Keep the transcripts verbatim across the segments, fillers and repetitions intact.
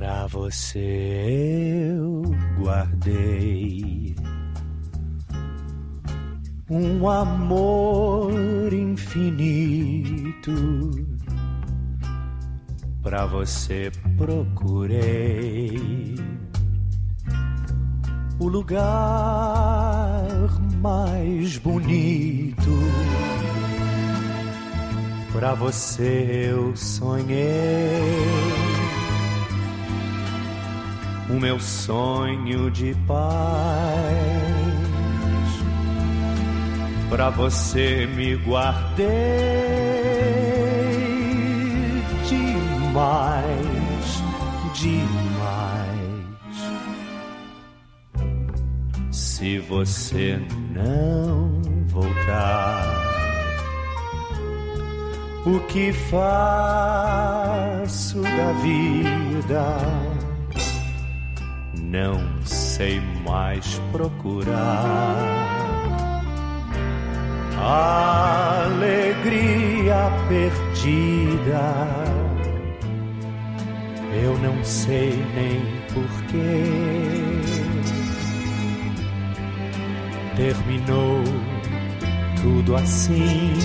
Pra você eu guardei um amor infinito. Pra você procurei o lugar mais bonito. Pra você eu sonhei o meu sonho de paz. Pra você me guardei demais, demais. Se você não voltar, o que faço da vida? Não sei mais procurar. Alegria perdida, eu não sei nem porquê. Terminou tudo assim.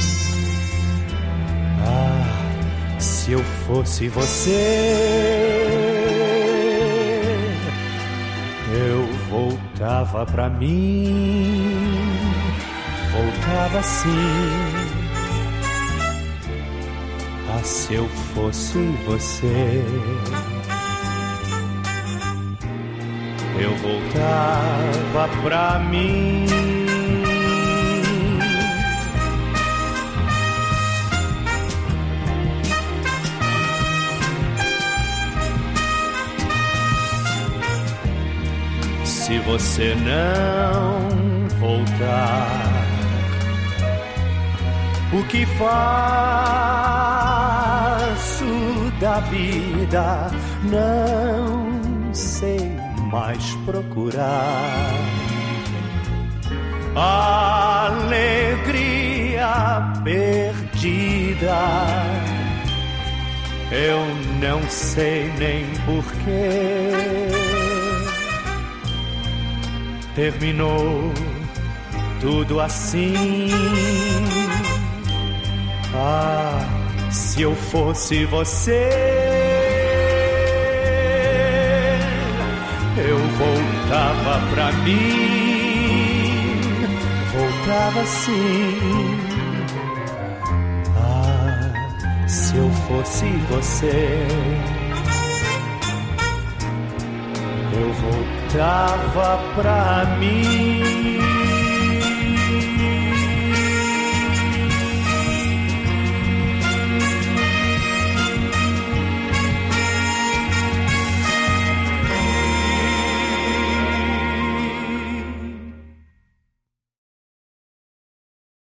Ah, se eu fosse você, eu voltava pra mim, voltava sim. Ah, se eu fosse você, eu voltava pra mim. Se você não voltar, o que faço da vida? Não sei mais procurar. Alegria perdida, eu não sei nem porquê. Terminou tudo assim. Ah, se eu fosse você, eu voltava pra mim, voltava sim. Ah, se eu fosse você, eu voltava pra mim.